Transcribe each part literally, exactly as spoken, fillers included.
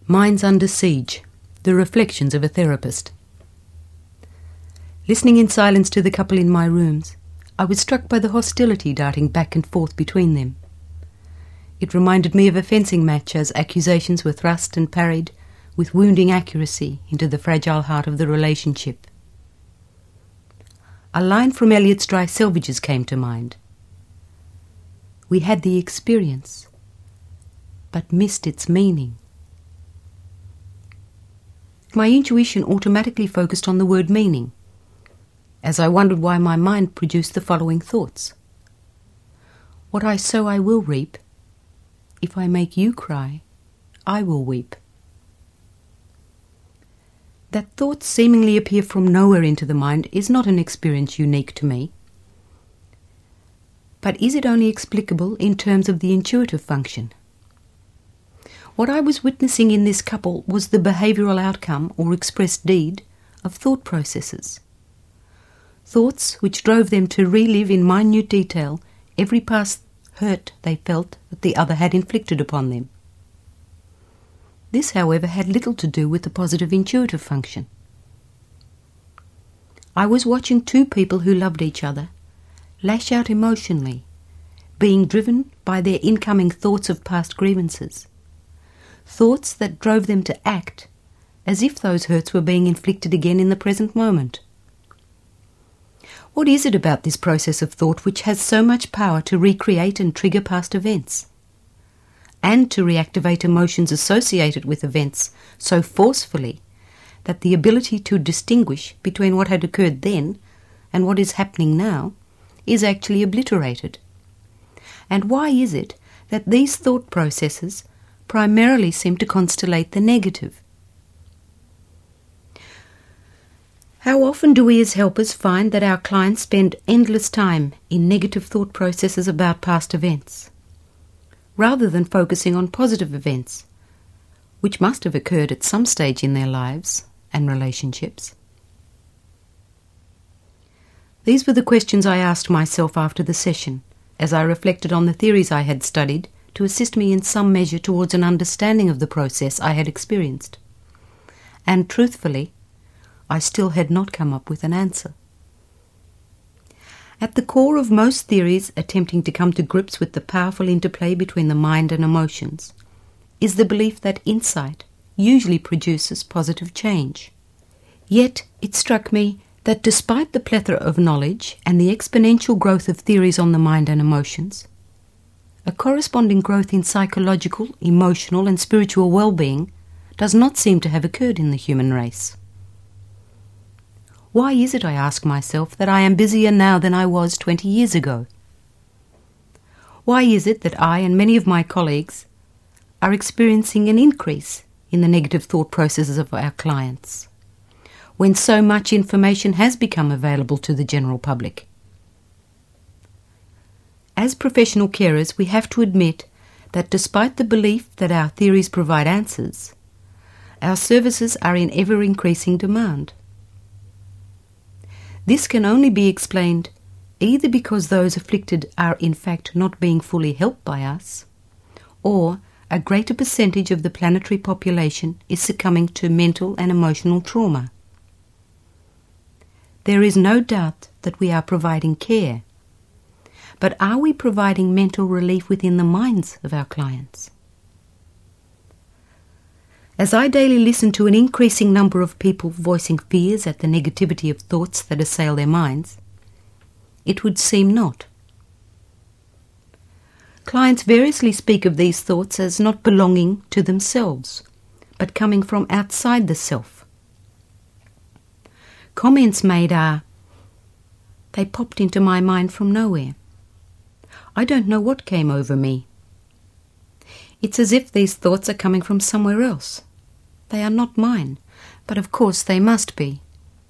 Minds Under Siege, The Reflections of a Therapist. Listening in silence to the couple in my rooms, I was struck by the hostility darting back and forth between them. It reminded me of a fencing match as accusations were thrust and parried with wounding accuracy into the fragile heart of the relationship. A line from Eliot's Dry Selvages came to mind. We had the experience, but missed its meaning. My intuition automatically focused on the word meaning, as I wondered why my mind produced the following thoughts. What I sow I will reap. If I make you cry, I will weep. That thoughts seemingly appear from nowhere into the mind is not an experience unique to me. But is it only explicable in terms of the intuitive function? What I was witnessing in this couple was the behavioural outcome or expressed deed of thought processes. Thoughts which drove them to relive in minute detail every past hurt they felt that the other had inflicted upon them. This, however, had little to do with the positive intuitive function. I was watching two people who loved each other lash out emotionally, being driven by their incoming thoughts of past grievances. Thoughts that drove them to act as if those hurts were being inflicted again in the present moment. What is it about this process of thought which has so much power to recreate and trigger past events, and to reactivate emotions associated with events so forcefully that the ability to distinguish between what had occurred then and what is happening now is actually obliterated? And why is it that these thought processes primarily seem to constellate the negative? How often do we as helpers find that our clients spend endless time in negative thought processes about past events, rather than focusing on positive events, which must have occurred at some stage in their lives and relationships? These were the questions I asked myself after the session, as I reflected on the theories I had studied to assist me in some measure towards an understanding of the process I had experienced. And truthfully, I still had not come up with an answer. At the core of most theories attempting to come to grips with the powerful interplay between the mind and emotions is the belief that insight usually produces positive change. Yet it struck me that despite the plethora of knowledge and the exponential growth of theories on the mind and emotions, a corresponding growth in psychological, emotional and spiritual well-being does not seem to have occurred in the human race. Why is it, I ask myself, that I am busier now than I was twenty years ago? Why is it that I and many of my colleagues are experiencing an increase in the negative thought processes of our clients, when so much information has become available to the general public? As professional carers, we have to admit that despite the belief that our theories provide answers, our services are in ever-increasing demand. This can only be explained either because those afflicted are in fact not being fully helped by us, or a greater percentage of the planetary population is succumbing to mental and emotional trauma. There is no doubt that we are providing care, but are we providing mental relief within the minds of our clients? As I daily listen to an increasing number of people voicing fears at the negativity of thoughts that assail their minds, it would seem not. Clients variously speak of these thoughts as not belonging to themselves, but coming from outside the self. Comments made are, "They popped into my mind from nowhere. I don't know what came over me. It's as if these thoughts are coming from somewhere else. They are not mine, but of course they must be."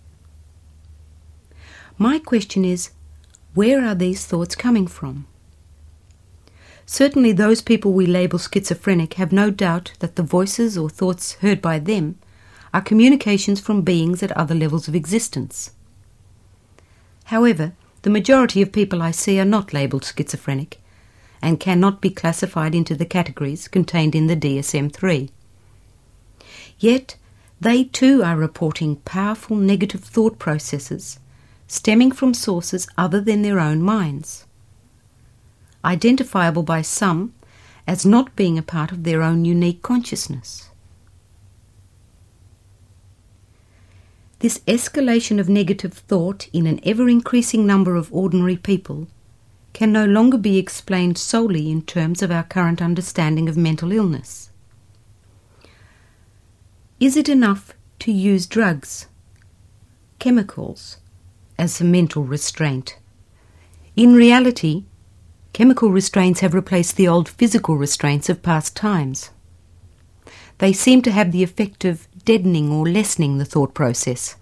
My question is, where are these thoughts coming from? Certainly those people we label schizophrenic have no doubt that the voices or thoughts heard by them are communications from beings at other levels of existence. However, the majority of people I see are not labelled schizophrenic and cannot be classified into the categories contained in the D S M three. Yet they too are reporting powerful negative thought processes stemming from sources other than their own minds, identifiable by some as not being a part of their own unique consciousness. This escalation of negative thought in an ever-increasing number of ordinary people can no longer be explained solely in terms of our current understanding of mental illness. Is it enough to use drugs, chemicals, as a mental restraint? In reality, chemical restraints have replaced the old physical restraints of past times. They seem to have the effect of deadening or lessening the thought process.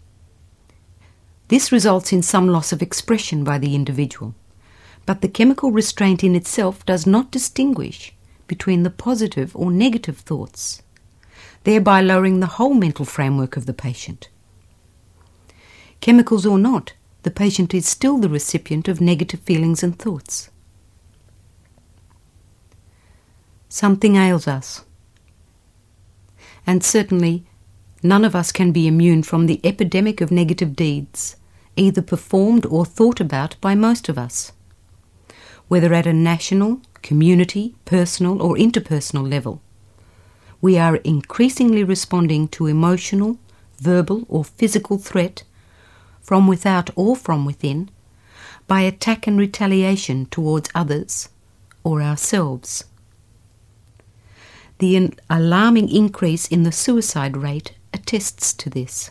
This results in some loss of expression by the individual, but the chemical restraint in itself does not distinguish between the positive or negative thoughts, thereby lowering the whole mental framework of the patient. Chemicals or not, the patient is still the recipient of negative feelings and thoughts. Something ails us, and certainly none of us can be immune from the epidemic of negative deeds, either performed or thought about by most of us, whether at a national, community, personal or interpersonal level. We are increasingly responding to emotional, verbal or physical threat from without or from within by attack and retaliation towards others or ourselves. The alarming increase in the suicide rate attests to this.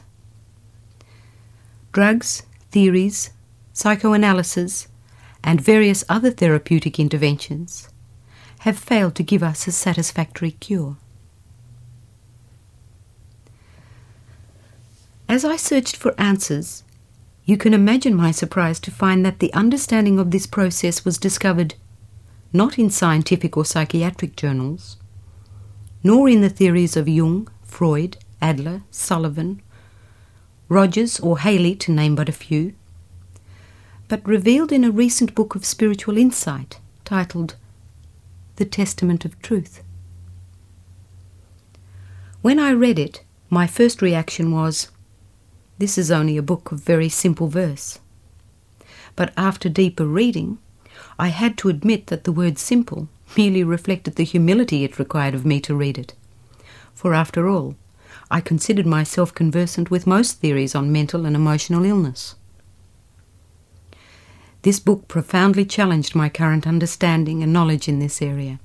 Drugs, theories, psychoanalysis, and various other therapeutic interventions have failed to give us a satisfactory cure. As I searched for answers, you can imagine my surprise to find that the understanding of this process was discovered not in scientific or psychiatric journals, nor in the theories of Jung, Freud, Adler, Sullivan, Rogers or Haley, to name but a few, but revealed in a recent book of spiritual insight titled The Testament of Truth. When I read it, my first reaction was, this is only a book of very simple verse. But after deeper reading, I had to admit that the word simple merely reflected the humility it required of me to read it. For after all, I considered myself conversant with most theories on mental and emotional illness. This book profoundly challenged my current understanding and knowledge in this area.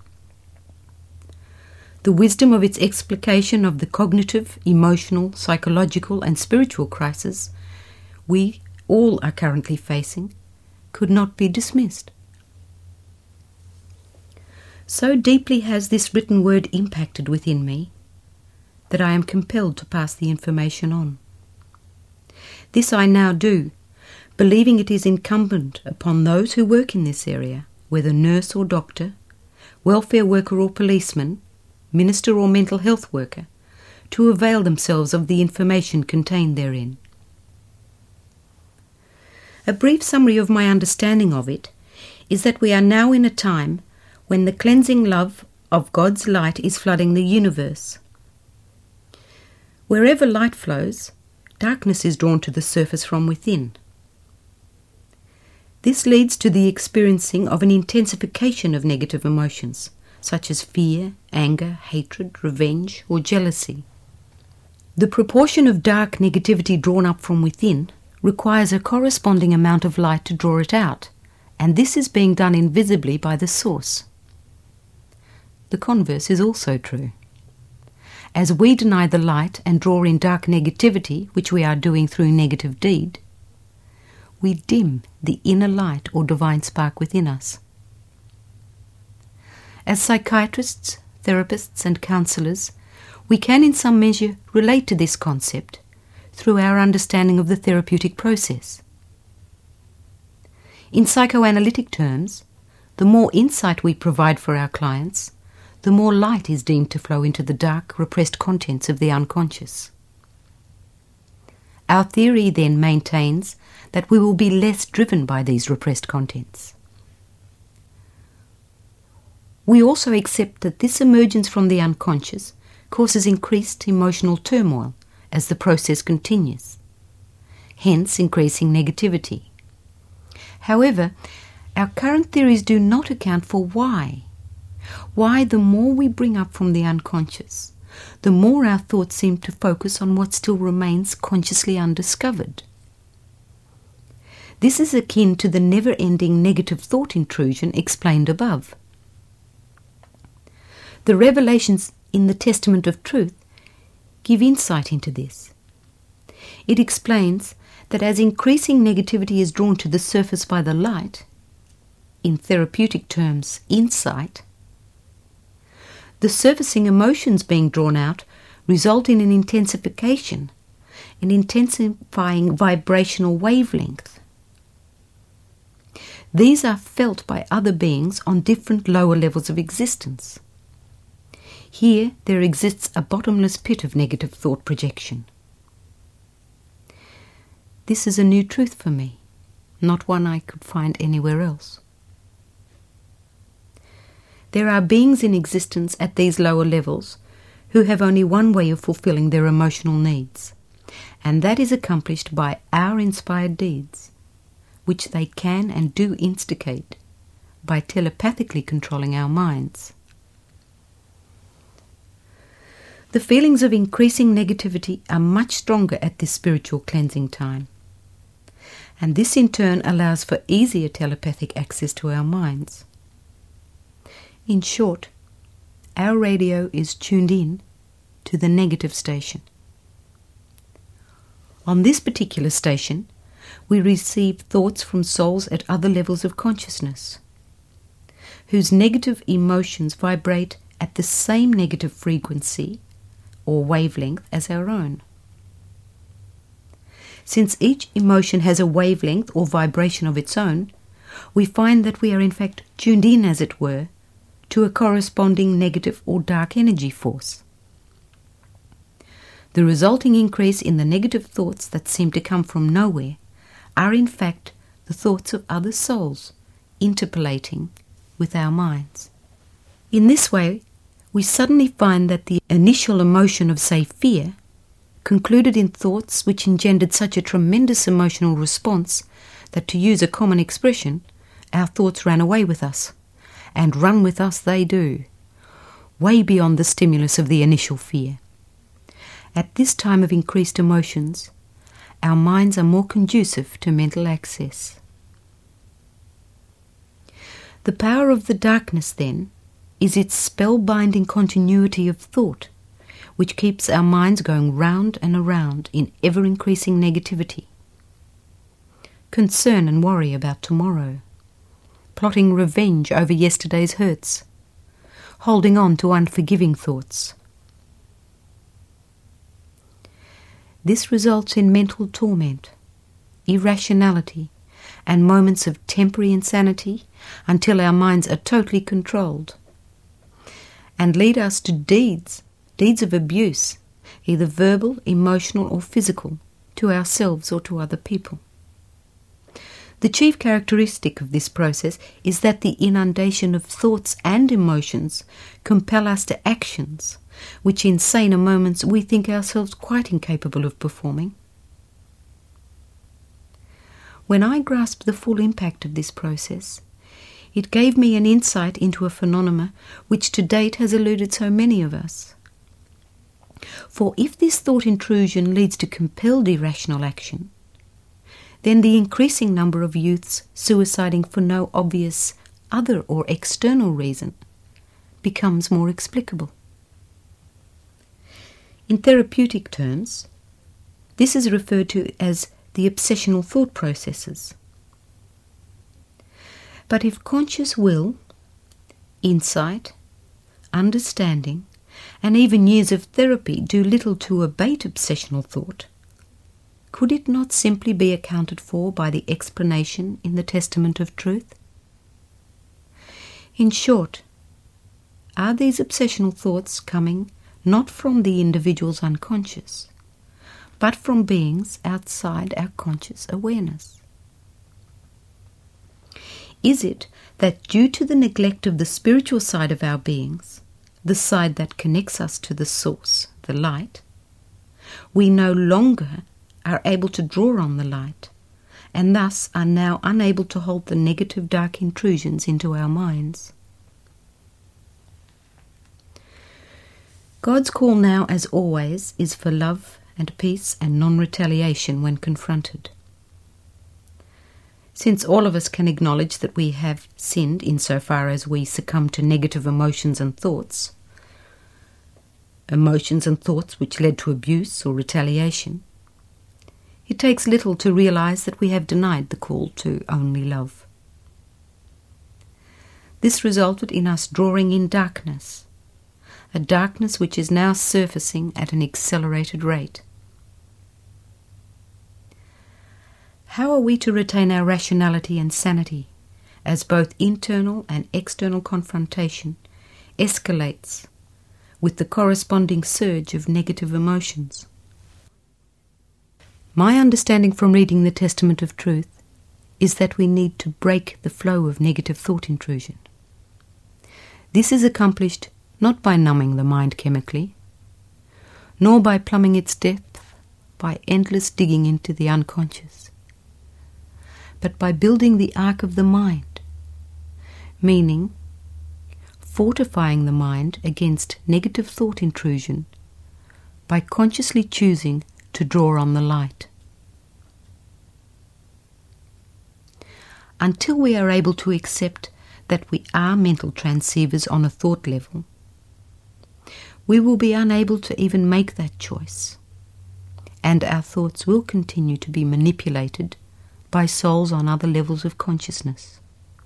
The wisdom of its explication of the cognitive, emotional, psychological and spiritual crisis we all are currently facing could not be dismissed. So deeply has this written word impacted within me that I am compelled to pass the information on. This I now do, believing it is incumbent upon those who work in this area, whether nurse or doctor, welfare worker or policeman, minister or mental health worker, to avail themselves of the information contained therein. A brief summary of my understanding of it is that we are now in a time when the cleansing love of God's light is flooding the universe. Wherever light flows, darkness is drawn to the surface from within. This leads to the experiencing of an intensification of negative emotions, such as fear, anger, hatred, revenge, or jealousy. The proportion of dark negativity drawn up from within requires a corresponding amount of light to draw it out, and this is being done invisibly by the source. The converse is also true. As we deny the light and draw in dark negativity, which we are doing through negative deed, we dim the inner light or divine spark within us. As psychiatrists, therapists and counsellors, we can in some measure relate to this concept through our understanding of the therapeutic process. In psychoanalytic terms, the more insight we provide for our clients, the more light is deemed to flow into the dark, repressed contents of the unconscious. Our theory then maintains that we will be less driven by these repressed contents. We also accept that this emergence from the unconscious causes increased emotional turmoil as the process continues, hence increasing negativity. However, our current theories do not account for why. Why the more we bring up from the unconscious, the more our thoughts seem to focus on what still remains consciously undiscovered. This is akin to the never-ending negative thought intrusion explained above. The revelations in the Testament of Truth give insight into this. It explains that as increasing negativity is drawn to the surface by the light, in therapeutic terms, insight, the surfacing emotions being drawn out result in an intensification, an intensifying vibrational wavelength. These are felt by other beings on different lower levels of existence. Here there exists a bottomless pit of negative thought projection. This is a new truth for me, not one I could find anywhere else. There are beings in existence at these lower levels who have only one way of fulfilling their emotional needs, and that is accomplished by our inspired deeds, which they can and do instigate by telepathically controlling our minds. The feelings of increasing negativity are much stronger at this spiritual cleansing time, and this in turn allows for easier telepathic access to our minds. In short, our radio is tuned in to the negative station. On this particular station, we receive thoughts from souls at other levels of consciousness, whose negative emotions vibrate at the same negative frequency or wavelength as our own. Since each emotion has a wavelength or vibration of its own, we find that we are in fact tuned in, as it were, to a corresponding negative or dark energy force. The resulting increase in the negative thoughts that seem to come from nowhere are in fact the thoughts of other souls interpolating with our minds. In this way, we suddenly find that the initial emotion of, say, fear, concluded in thoughts which engendered such a tremendous emotional response that, to use a common expression, our thoughts ran away with us. And run with us they do, way beyond the stimulus of the initial fear. At this time of increased emotions, our minds are more conducive to mental access. The power of the darkness, then, is its spellbinding continuity of thought, which keeps our minds going round and around in ever-increasing negativity. Concern and worry about tomorrow, plotting revenge over yesterday's hurts, holding on to unforgiving thoughts. This results in mental torment, irrationality, and moments of temporary insanity until our minds are totally controlled, and lead us to deeds, deeds of abuse, either verbal, emotional, or physical, to ourselves or to other people. The chief characteristic of this process is that the inundation of thoughts and emotions compel us to actions which in saner moments we think ourselves quite incapable of performing. When I grasped the full impact of this process, it gave me an insight into a phenomenon which to date has eluded so many of us. For if this thought intrusion leads to compelled irrational action, then the increasing number of youths suiciding for no obvious other or external reason becomes more explicable. In therapeutic terms, this is referred to as the obsessional thought processes. But if conscious will, insight, understanding, and even years of therapy do little to abate obsessional thought, could it not simply be accounted for by the explanation in the Testament of Truth? In short, are these obsessional thoughts coming not from the individual's unconscious, but from beings outside our conscious awareness? Is it that due to the neglect of the spiritual side of our beings, the side that connects us to the source, the light, we no longer are able to draw on the light, and thus are now unable to hold the negative dark intrusions into our minds. God's call now, as always, is for love and peace and non-retaliation when confronted. Since all of us can acknowledge that we have sinned insofar as we succumb to negative emotions and thoughts, emotions and thoughts which led to abuse or retaliation, it takes little to realize that we have denied the call to only love. This resulted in us drawing in darkness, a darkness which is now surfacing at an accelerated rate. How are we to retain our rationality and sanity as both internal and external confrontation escalates with the corresponding surge of negative emotions? My understanding from reading the Testament of Truth is that we need to break the flow of negative thought intrusion. This is accomplished not by numbing the mind chemically, nor by plumbing its depth by endless digging into the unconscious, but by building the ark of the mind, meaning fortifying the mind against negative thought intrusion by consciously choosing to draw on the light. Until we are able to accept that we are mental transceivers on a thought level, we will be unable to even make that choice, and our thoughts will continue to be manipulated by souls on other levels of consciousness.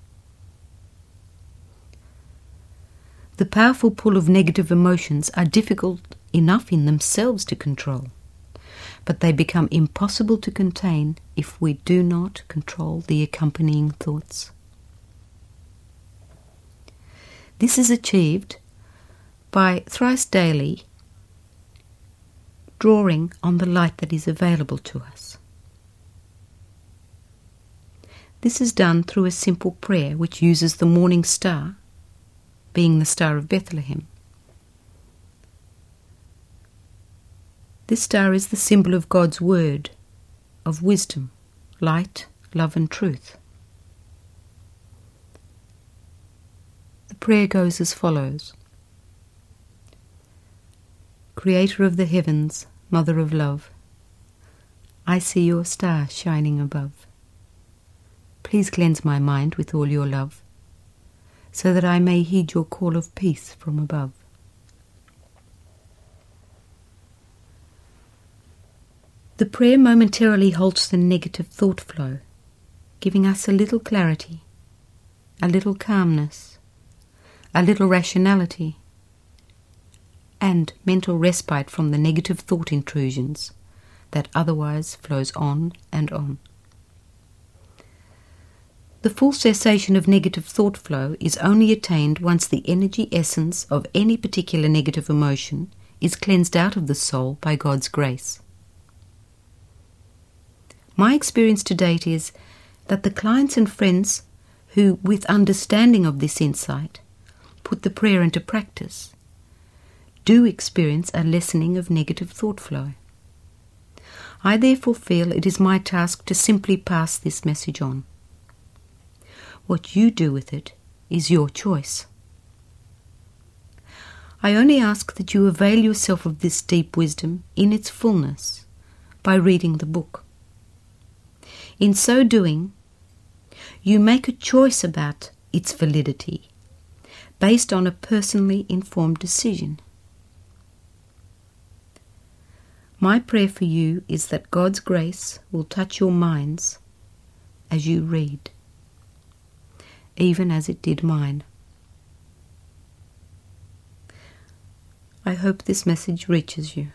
The powerful pull of negative emotions are difficult enough in themselves to control, but they become impossible to contain if we do not control the accompanying thoughts. This is achieved by thrice daily drawing on the light that is available to us. This is done through a simple prayer which uses the morning star, being the Star of Bethlehem. This star is the symbol of God's word, of wisdom, light, love and truth. The prayer goes as follows. Creator of the heavens, Mother of love, I see your star shining above. Please cleanse my mind with all your love, so that I may heed your call of peace from above. The prayer momentarily halts the negative thought flow, giving us a little clarity, a little calmness, a little rationality, and mental respite from the negative thought intrusions that otherwise flows on and on. The full cessation of negative thought flow is only attained once the energy essence of any particular negative emotion is cleansed out of the soul by God's grace. My experience to date is that the clients and friends who, with understanding of this insight, put the prayer into practice, do experience a lessening of negative thought flow. I therefore feel it is my task to simply pass this message on. What you do with it is your choice. I only ask that you avail yourself of this deep wisdom in its fullness by reading the book. In so doing, you make a choice about its validity based on a personally informed decision. My prayer for you is that God's grace will touch your minds as you read, even as it did mine. I hope this message reaches you.